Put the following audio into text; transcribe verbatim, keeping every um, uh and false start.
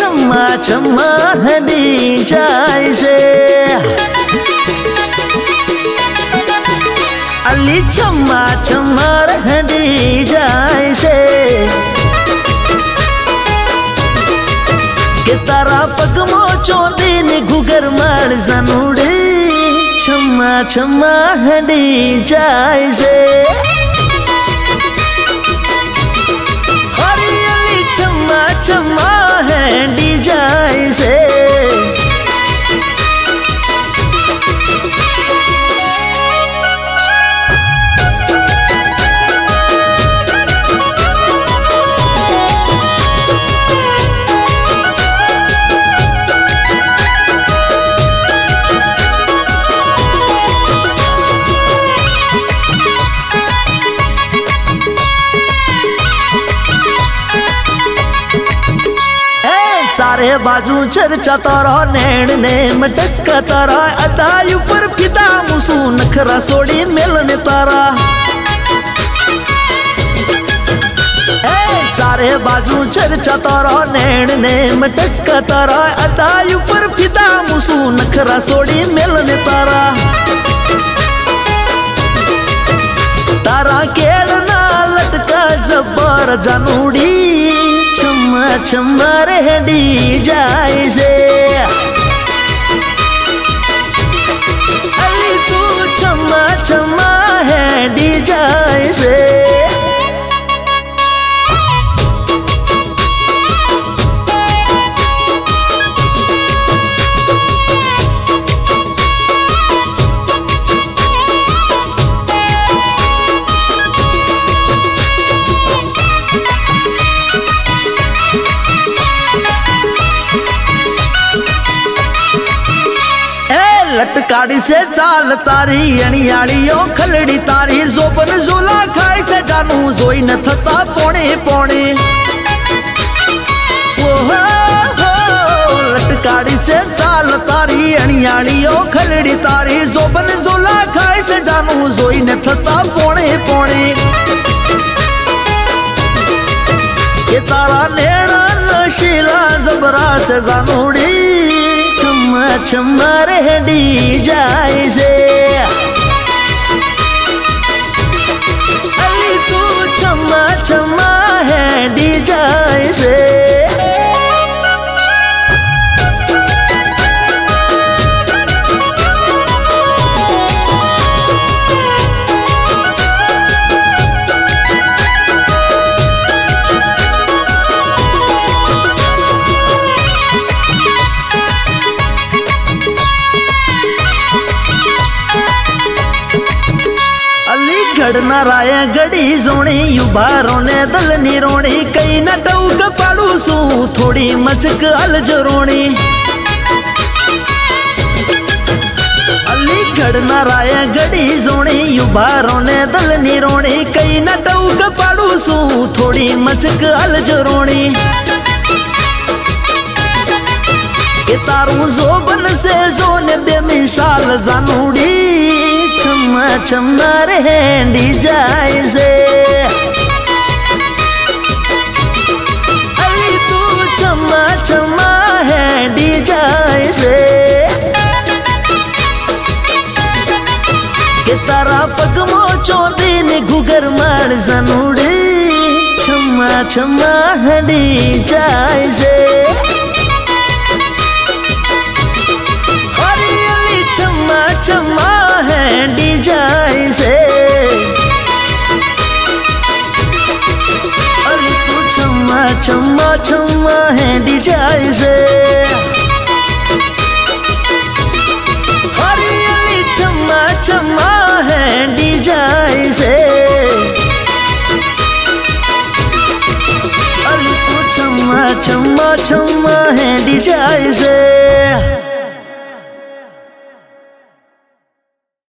चम्मा चम्मा हंडी जाय से अली चम्मा चम्मा हंडी जाय से के तारा पगमो चोंदी ने गुगर माल जनुड़ी चम्मा चम्मा हंडी जाय से हरियाली चम्मा चम्मा हंडी जाय से सारे बाजू चर्चा तारा नैन ने मटक तारा अदाई ऊपर फिदा मुसू नखरा सोड़ी मिलने तारा ए सारे बाजू चर्चा तारा नैन ने मटक तारा अदाई ऊपर फिदा मुसू नखरा सोड़ी मिलने तारा तारा केड़ना लटका जबर जानूड़ी चम्मा चम्मा रहडी जाय से अली तू चम्मा चम्मा हैडी जाय से लटकाड़ी से चाल तारी अणियाड़ियों खलड़ी तारी जोबन जोला खाई से जानू जोई न थता पौने पौने ओहो हो लटकाड़ी से चाल तारी अणियाड़ियों खलड़ी तारी जोबन जोला खाई से जानू जोई न थता पौने पौने ये तारा नेड़ा नशीला जबरा से जानूड़ी चम्मा चम्मा रहडी जाय से अली तू चम्मा चम्मा हैडी जाय से घड़ना राया गड़ी जोणी युबारों ने दल निरोणी कई न टौक पाड़ू सू थोड़ी मचक अल जरोणी अली घड़ना राया गड़ी जोणी युबारों ने दल निरोणी कई न टौक पाड़ू सू थोड़ी मचक अल जरोणी के तारू जोबन से जो ने बेमिसाल जानूड़ी चम्मा चम्मा रहडी जाय से अली तू चम्मा चम्मा हैडी जाय से के तारा पगमो चोंदी ने गुगर माल जानूड़ी चम्मा चम्मा हैडी जाय से हरियाली चम्मा चम्मा हैडी जाय से अली तू चम्मा चम्मा चम्मा हैडी जाय से हरियाली चम्मा चम्मा हैडी जाय से अली तू चम्मा चम्मा चम्मा हैडी जाय से